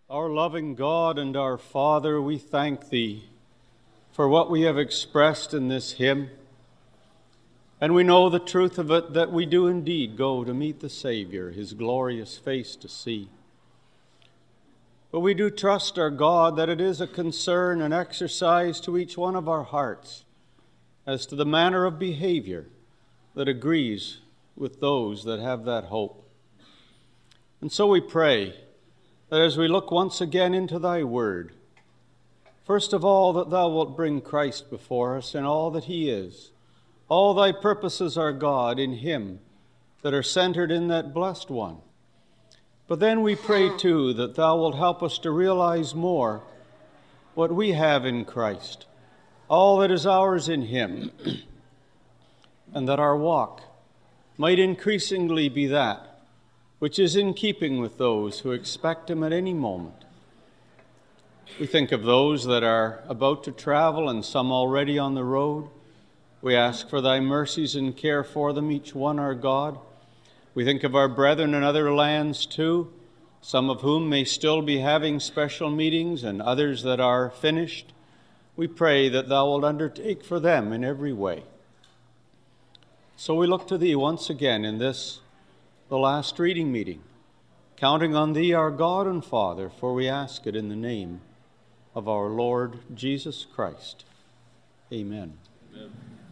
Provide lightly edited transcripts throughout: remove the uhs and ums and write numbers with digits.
Our loving God and our Father, we thank Thee for what we have expressed in this hymn. And we know the truth of it, that we do indeed go to meet the Savior, His glorious face to see. But we do trust our God that it is a concern and exercise to each one of our hearts as to the manner of behavior that agrees with those that have that hope. And so we pray that as we look once again into Thy Word, first of all, that Thou wilt bring Christ before us in all that He is. All Thy purposes are, God, in Him that are centered in that blessed one. But then we pray, too, that Thou wilt help us to realize more what we have in Christ, all that is ours in Him, and that our walk might increasingly be that which is in keeping with those who expect Him at any moment. We think of those that are about to travel and some already on the road. We ask for Thy mercies and care for them, each one, our God. We think of our brethren in other lands too, some of whom may still be having special meetings and others that are finished. We pray that Thou wilt undertake for them in every way. So we look to Thee once again in this, the last reading meeting, counting on Thee, our God and Father, for we ask it in the name of our Lord Jesus Christ. Amen. Amen.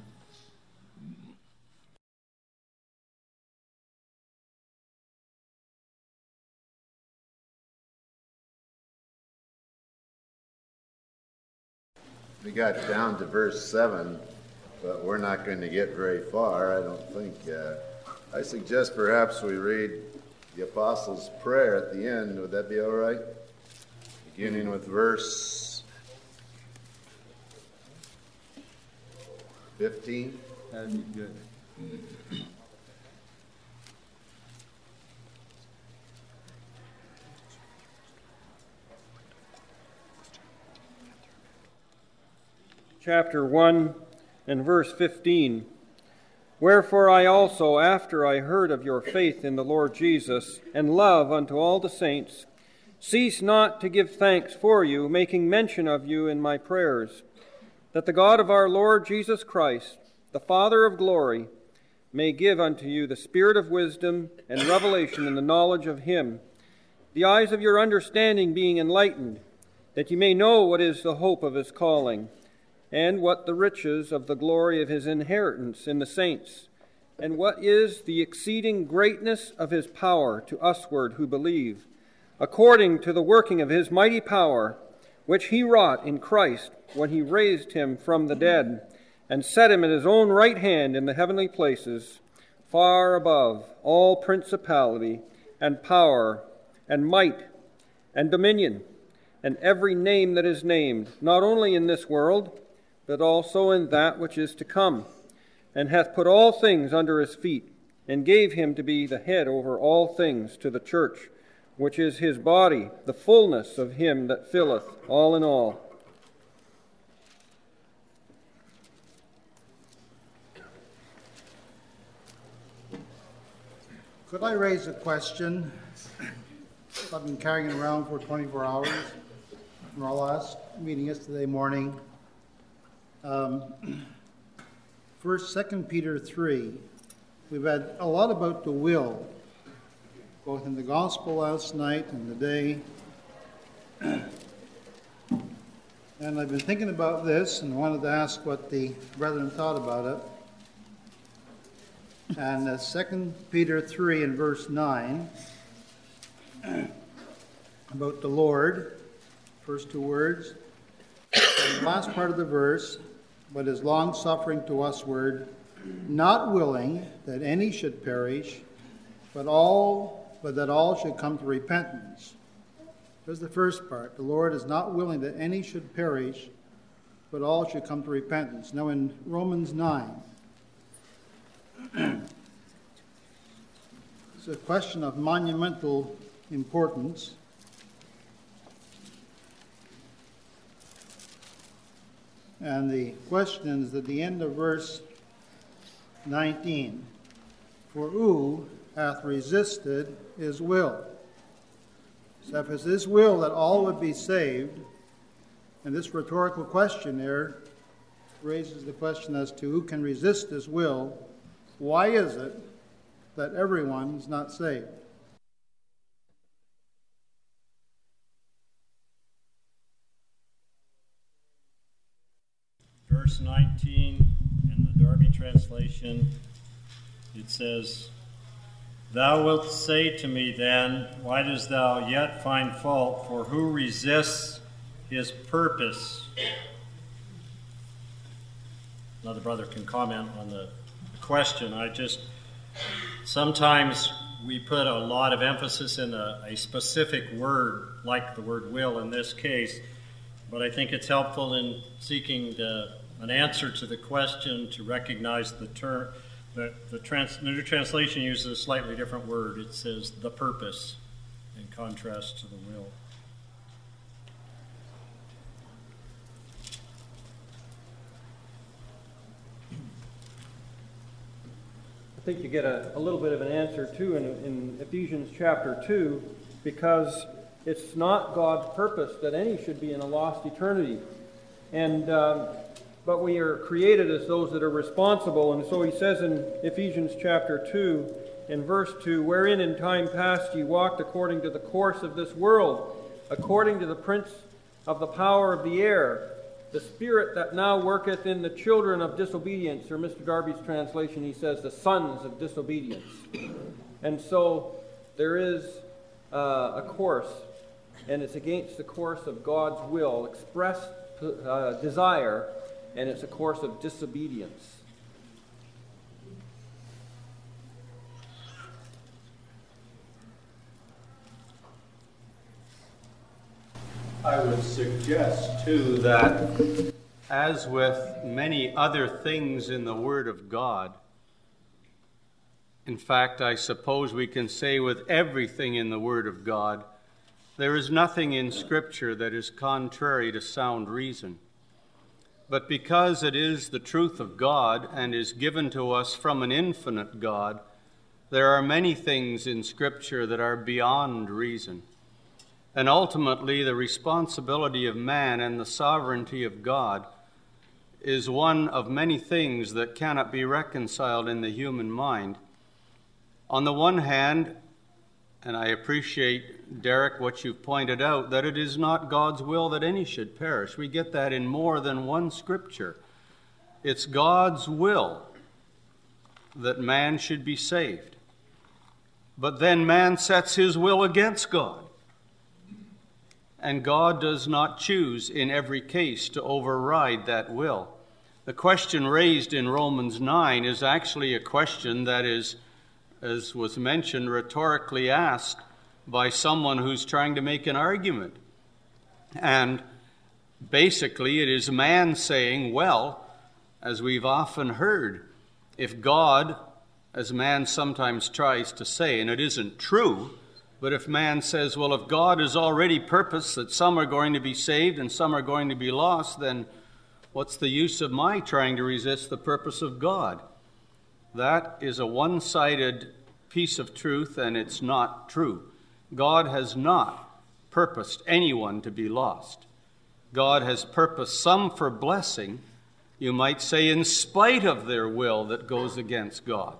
We got down to verse 7, but we're not going to get very far, I don't think. I suggest perhaps we read the Apostles' Prayer at the end. Would that be all right? Beginning with verse 15. That'd be good. Chapter 1 and verse 15. Wherefore I also, after I heard of your faith in the Lord Jesus, and love unto all the saints, cease not to give thanks for you, making mention of you in my prayers, that the God of our Lord Jesus Christ, the Father of glory, may give unto you the spirit of wisdom and revelation in the knowledge of Him, the eyes of your understanding being enlightened, that ye may know what is the hope of His calling, and what the riches of the glory of His inheritance in the saints, and what is the exceeding greatness of His power to usward who believe, according to the working of His mighty power, which He wrought in Christ when He raised Him from the dead, and set Him at His own right hand in the heavenly places, far above all principality and power and might and dominion, and every name that is named, not only in this world, but also in that which is to come, and hath put all things under His feet, and gave Him to be the head over all things to the church, which is His body, the fullness of Him that filleth all in all. Could I raise a question I've been carrying around for 24 hours from our last meeting yesterday morning? First, 2 Peter 3, we've had a lot about the will, both in the gospel last night and today. And I've been thinking about this and wanted to ask what the brethren thought about it. And 2 Peter 3 and verse 9, about the Lord, first two words. And the last part of the verse, but is long-suffering to usward, not willing that any should perish, but that all should come to repentance. There's the first part. The Lord is not willing that any should perish, but all should come to repentance. Now in Romans 9, it's a question of monumental importance. And the question is at the end of verse 19. For who hath resisted His will? So if it's his will that all would be saved, and this rhetorical question there raises the question as to who can resist his will, why is it that everyone is not saved? Verse 19 in the Darby translation, it says, "Thou wilt say to me then, why dost thou yet find fault? For who resists his purpose?" Another brother can comment on the question. Sometimes we put a lot of emphasis in a specific word, like the word will in this case, but I think it's helpful in seeking an answer to the question to recognize the term. The New Translation uses a slightly different word. It says the purpose in contrast to the will. I think you get a little bit of an answer too in Ephesians chapter 2, because it's not God's purpose that any should be in a lost eternity. But we are created as those that are responsible. And so he says in Ephesians chapter 2, in verse 2, "Wherein in time past ye walked according to the course of this world, according to the prince of the power of the air, the spirit that now worketh in the children of disobedience," or Mr. Darby's translation, he says, the sons of disobedience. And so there is a course, and it's against the course of God's will, expressed desire, and it's a course of disobedience. I would suggest, too, that as with many other things in the Word of God, in fact, I suppose we can say with everything in the Word of God, there is nothing in Scripture that is contrary to sound reason. But because it is the truth of God and is given to us from an infinite God, there are many things in Scripture that are beyond reason. And ultimately, the responsibility of man and the sovereignty of God is one of many things that cannot be reconciled in the human mind. On the one hand, and I appreciate, Derek, what you've pointed out, that it is not God's will that any should perish. We get that in more than one Scripture. It's God's will that man should be saved. But then man sets his will against God. And God does not choose in every case to override that will. The question raised in Romans 9 is actually a question that is, as was mentioned, rhetorically asked by someone who's trying to make an argument. And basically it is man saying, well, as we've often heard, if God, as man sometimes tries to say, and it isn't true, but if man says, well, if God has already purposed that some are going to be saved and some are going to be lost, then what's the use of my trying to resist the purpose of God? That is a one-sided piece of truth, and it's not true. God has not purposed anyone to be lost. God has purposed some for blessing, you might say, in spite of their will that goes against God.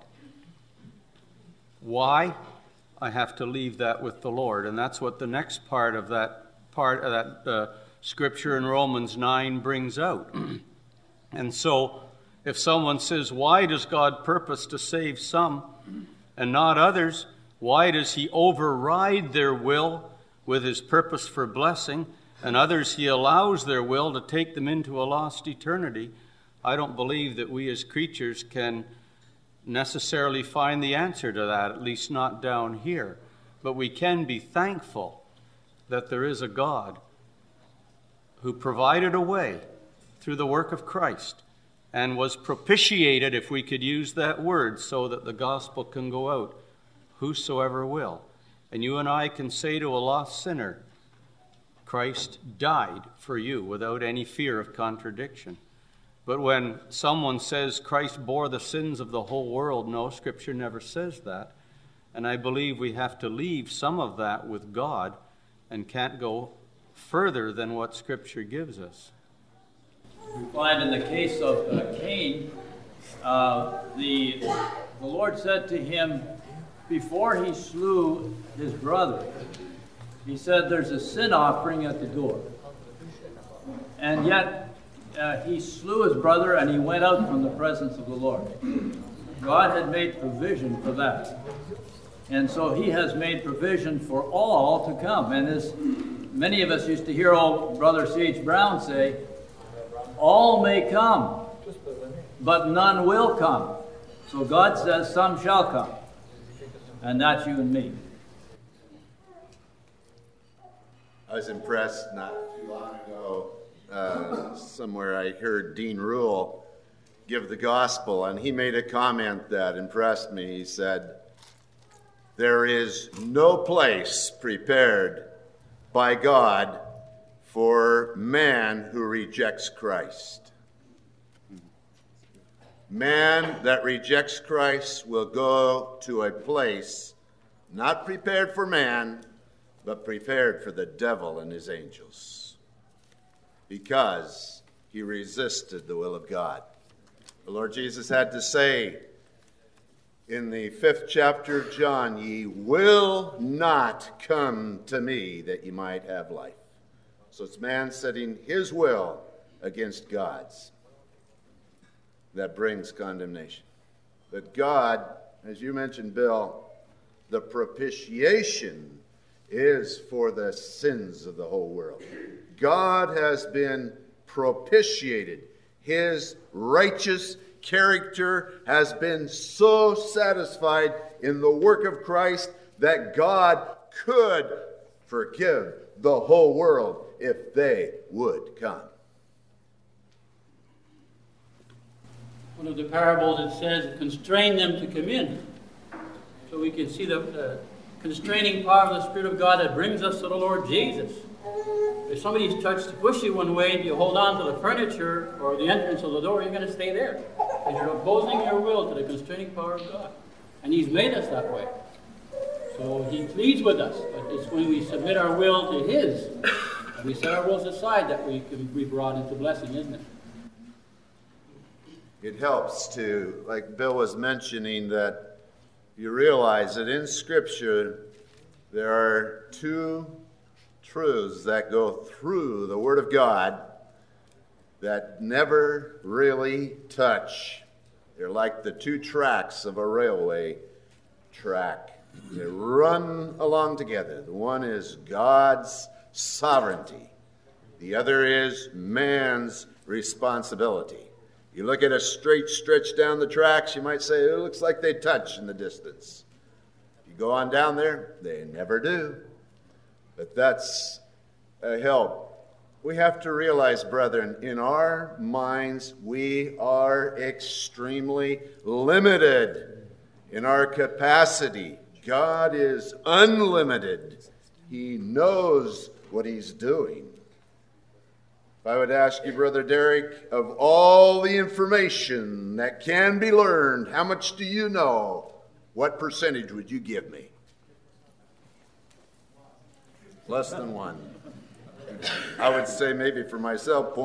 Why? I have to leave that with the Lord, and that's what the next part of that scripture in Romans 9 brings out. And so, if someone says, why does God purpose to save some and not others? Why does he override their will with his purpose for blessing, and others he allows their will to take them into a lost eternity? I don't believe that we as creatures can necessarily find the answer to that, at least not down here. But we can be thankful that there is a God who provided a way through the work of Christ and was propitiated, if we could use that word, so that the gospel can go out, whosoever will. And you and I can say to a lost sinner, Christ died for you without any fear of contradiction. But when someone says Christ bore the sins of the whole world, no, Scripture never says that. And I believe we have to leave some of that with God and can't go further than what Scripture gives us. We find in the case of Cain, the Lord said to him before he slew his brother, he said, there's a sin offering at the door. And yet he slew his brother and he went out from the presence of the Lord. God had made provision for that. And so he has made provision for all to come. And as many of us used to hear old Brother C.H. Brown say, all may come, but none will come. So God says some shall come. And that's you and me. I was impressed not too long ago. Somewhere I heard Dean Rule give the gospel, and he made a comment that impressed me. He said, there is no place prepared by God for man who rejects Christ. Man that rejects Christ will go to a place not prepared for man, but prepared for the devil and his angels, because he resisted the will of God. The Lord Jesus had to say in the 5th chapter of John, ye will not come to me that ye might have life. So it's man setting his will against God's that brings condemnation. But God, as you mentioned, Bill, the propitiation is for the sins of the whole world. God has been propitiated. His righteous character has been so satisfied in the work of Christ that God could forgive the whole world if they would come. One of the parables, it says, constrain them to come in. So we can see the constraining power of the Spirit of God that brings us to the Lord Jesus. If somebody's touched to push you one way and you hold on to the furniture or the entrance of the door, you're going to stay there. And you're opposing your will to the constraining power of God. And He's made us that way. So He pleads with us. But it's when we submit our will to His, and we set our wills aside, that we can be brought into blessing, isn't it? It helps to, like Bill was mentioning, that you realize that in Scripture there are two truths that go through the Word of God that never really touch. They're like the two tracks of a railway track. They run along together. The one is God's sovereignty. The other is man's responsibility. You look at a straight stretch down the tracks, you might say, it looks like they touch in the distance. You go on down there, they never do. But that's a help. We have to realize, brethren, in our minds, we are extremely limited in our capacity. God is unlimited. He knows what He's doing. If I would ask you, Brother Derek, of all the information that can be learned, how much do you know? What percentage would you give me? Less than 1. I would say maybe for myself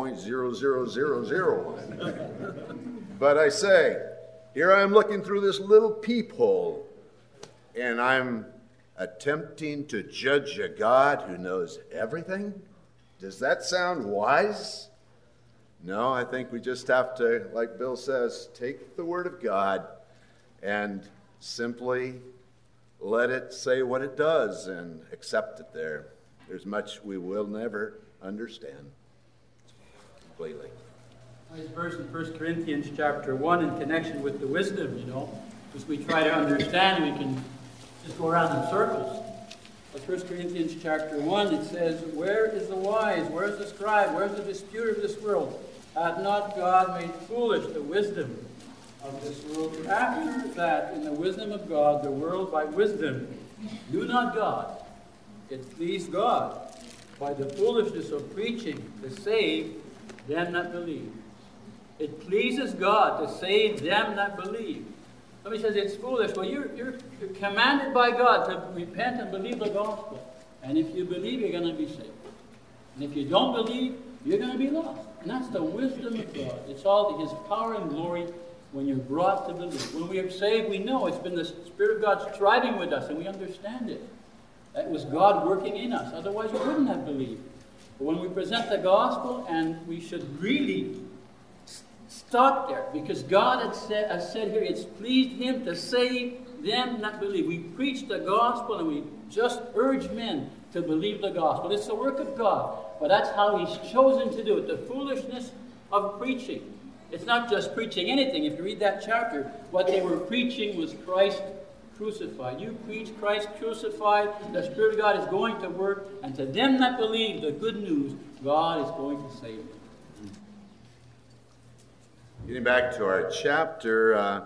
0.00001. But I say, here I am looking through this little peephole, and I'm attempting to judge a God who knows everything? Does that sound wise? No, I think we just have to, like Bill says, take the Word of God and simply let it say what it does and accept it there. There's much we will never understand completely. Nice verse in 1 Corinthians chapter 1 in connection with the wisdom, As we try to understand, we can just go around in circles. But 1 Corinthians chapter 1, it says, where is the wise? Where is the scribe? Where is the disputer of this world? Hath not God made foolish the wisdom of this world? After that, in the wisdom of God, the world by wisdom knew not God. It pleased God by the foolishness of preaching to save them that believe. It pleases God to save them that believe. Somebody says it's foolish. Well, you're commanded by God to repent and believe the gospel. And if you believe, you're going to be saved. And if you don't believe, you're going to be lost. And that's the wisdom of God. It's all His power and glory when you're brought to believe. When we are saved, we know it's been the Spirit of God striving with us, and we understand it. That was God working in us. Otherwise, we wouldn't have believed. But when we present the gospel, and we should really stop there, because God has said here, it's pleased Him to save them that believe. We preach the gospel, and we just urge men to believe the gospel. It's the work of God, but that's how He's chosen to do it. The foolishness of preaching. It's not just preaching anything. If you read that chapter, what they were preaching was Christ crucified. You preach Christ crucified, the Spirit of God is going to work, and to them that believe the good news, God is going to save them. Getting back to our chapter,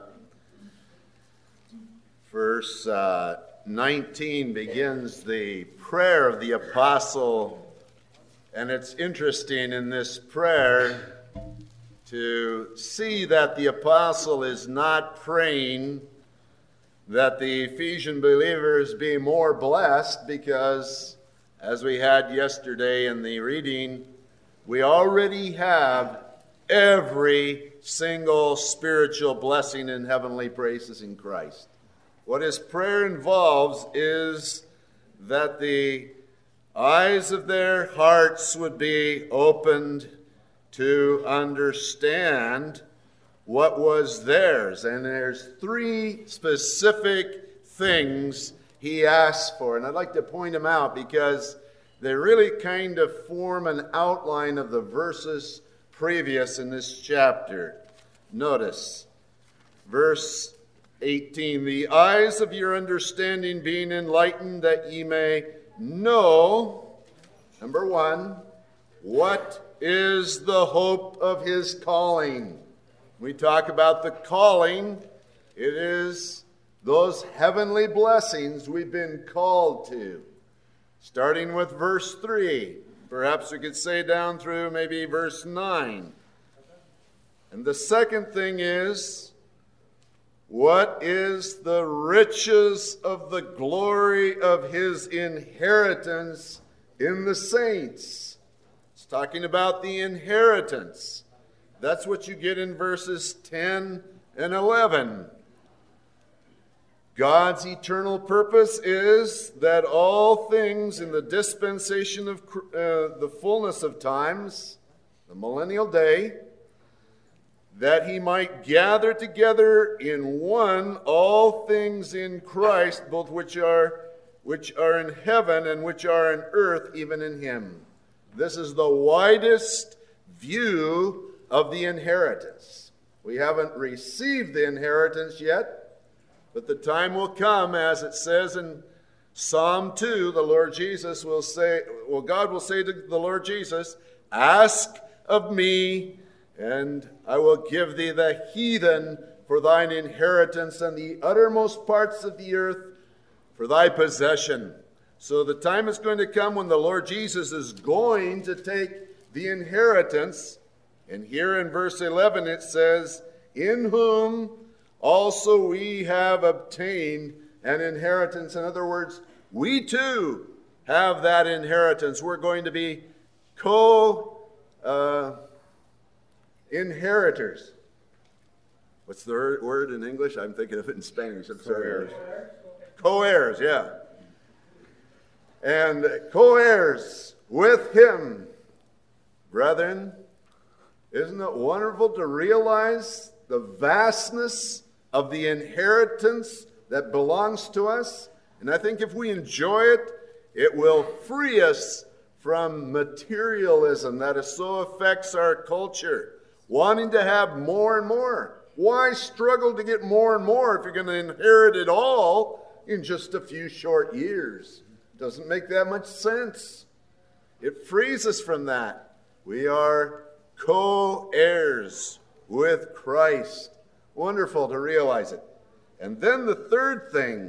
verse 19 begins the prayer of the apostle, and it's interesting in this prayer to see that the apostle is not praying that the Ephesian believers be more blessed, because, as we had yesterday in the reading, we already have every single spiritual blessing in heavenly places in Christ. What his prayer involves is that the eyes of their hearts would be opened to understand what was theirs. And there's 3 specific things he asked for. And I'd like to point them out because they really kind of form an outline of the verses previous in this chapter. Notice, verse 18, the eyes of your understanding being enlightened, that ye may know, number 1, what is the hope of his calling. We talk about the calling. It is those heavenly blessings we've been called to. Starting with verse 3. Perhaps we could say down through maybe verse 9. And the second thing is, what is the riches of the glory of his inheritance in the saints? It's talking about the inheritance. That's what you get in verses 10 and 11. God's eternal purpose is that all things in the dispensation of the fullness of times, the millennial day, that he might gather together in one all things in Christ, both which are in heaven and which are in earth, even in him. This is the widest view of the inheritance. We haven't received the inheritance yet, but the time will come, as it says in Psalm 2, the Lord Jesus will say, God will say to the Lord Jesus, ask of me, and I will give thee the heathen for thine inheritance, and the uttermost parts of the earth for thy possession. So the time is going to come when the Lord Jesus is going to take the inheritance. And here in verse 11 it says, in whom also we have obtained an inheritance. In other words, we too have that inheritance. We're going to be inheritors. What's the word in English? I'm thinking of it in Spanish. I'm sorry. Co-heirs, yeah. And co-heirs with him. Brethren, isn't it wonderful to realize the vastness of the inheritance that belongs to us? And I think if we enjoy it, it will free us from materialism that so affects our culture. Wanting to have more and more. Why struggle to get more and more if you're going to inherit it all in just a few short years? Doesn't make that much sense. It frees us from that. We are co-heirs with Christ. Wonderful to realize it. And then the third thing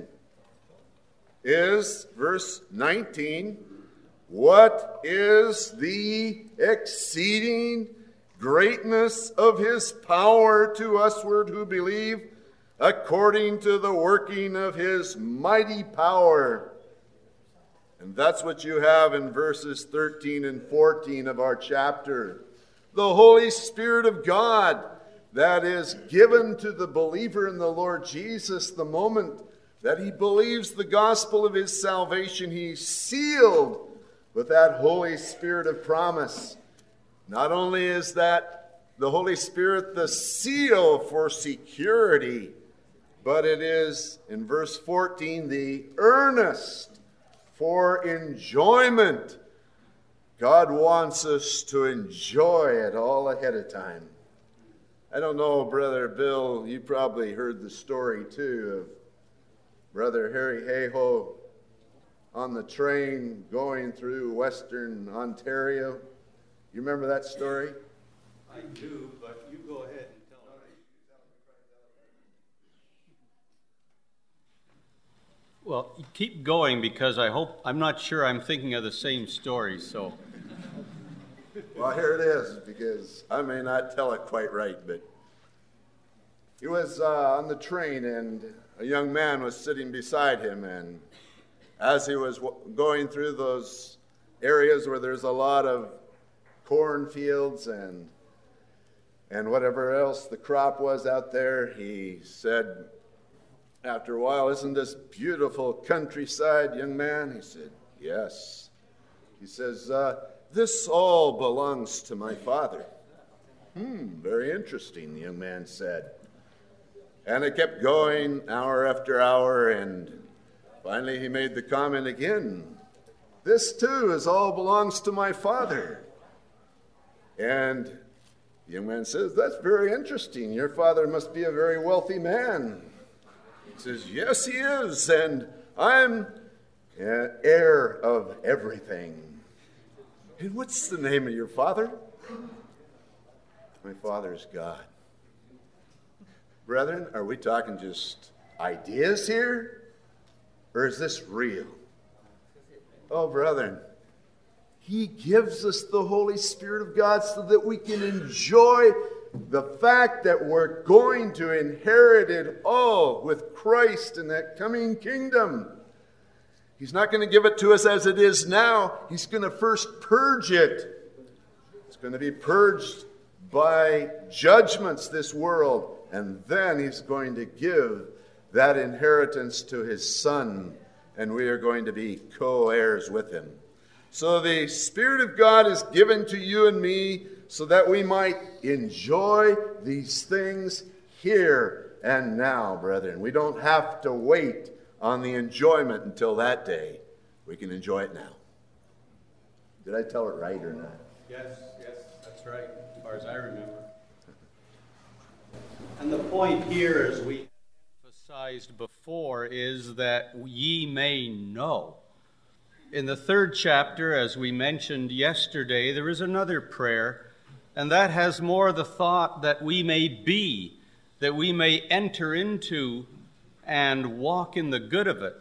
is verse 19. What is the exceeding greatness of his power to usward who believe, according to the working of his mighty power? And That's what you have in verses 13 and 14 of our chapter. The Holy Spirit of God that is given to the believer in the Lord Jesus the moment that he believes the gospel of his salvation. He's sealed with that Holy Spirit of promise. Not only is that the Holy Spirit the seal for security, but it is, in verse 14, the earnest for enjoyment. God wants us to enjoy it all ahead of time. I don't know, Brother Bill, you probably heard the story too of Brother Harry Hayhoe on the train going through Western Ontario. You remember that story? I do, but you go ahead and tell me. Well, keep going, because I'm not sure I'm thinking of the same story, so. Well, here it is, because I may not tell it quite right, but he was on the train, and a young man was sitting beside him, and as he was going through those areas where there's a lot of cornfields and whatever else the crop was out there, he said, after a while, "Isn't this beautiful countryside, young man?" He said, "Yes." He says, "This all belongs to my father." Very interesting, the young man said. And it kept going hour after hour, and finally he made the comment again, "This too is all belongs to my father." And the young man says, "That's very interesting. Your father must be a very wealthy man." He says, "Yes, he is, and I'm an heir of everything." "And what's the name of your father?" "My father's God." Brethren, are we talking just ideas here? Or is this real? Oh, brethren, he gives us the Holy Spirit of God so that we can enjoy the fact that we're going to inherit it all with Christ in that coming kingdom. He's not going to give it to us as it is now. He's going to first purge it. It's going to be purged by judgments, this world. And then he's going to give that inheritance to his Son, and we are going to be co-heirs with him. So the Spirit of God is given to you and me so that we might enjoy these things here and now, brethren. We don't have to wait on the enjoyment until that day. We can enjoy it now. Did I tell it right or not? Yes, that's right, as far as I remember. And the point here, as we emphasized before, is that ye may know. In the 3rd chapter, as we mentioned yesterday, there is another prayer, and that has more the thought that we may be, that we may enter into and walk in the good of it.